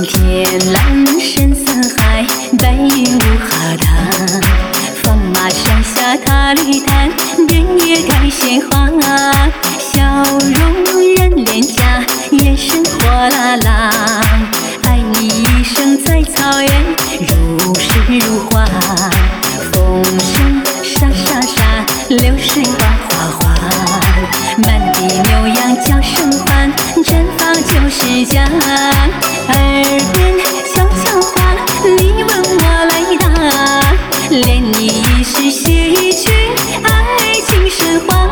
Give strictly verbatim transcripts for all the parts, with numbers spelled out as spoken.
天蓝深似海，白云无哈达。放马山下塔里滩，遍野开鲜花。笑容人脸颊，眼神火辣辣。爱你一生在草原，如诗如画。风声沙沙沙，流水哗哗哗。满地牛羊叫声欢，绽放旧时家。耳边悄悄话，你问我来答。恋你一世写一曲爱情神话。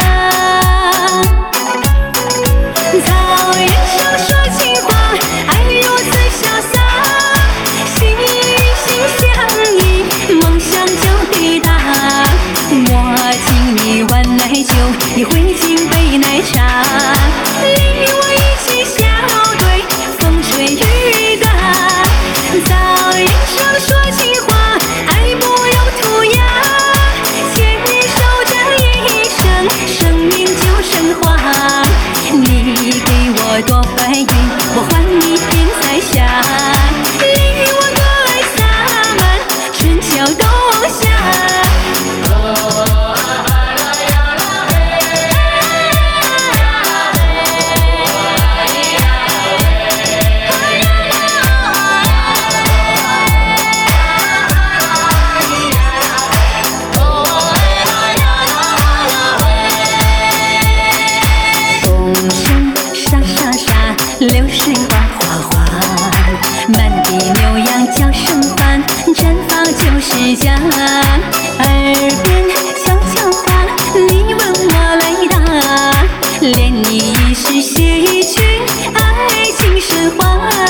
草原上说情话，爱如此潇洒。心与心相依，梦想就抵达。我敬你碗奶酒，你会敬杯奶茶。你我一起笑对风吹雨打。草原上说情话，爱不用涂鸦。牵手这一生，生命就升华。你给我朵白云，我还你片彩霞。你我歌爱洒满春秋冬夏。流水哗哗哗，满地牛羊叫声欢，绽放旧时家。耳边悄悄话，你问我来答。恋你一世写一曲爱情神话。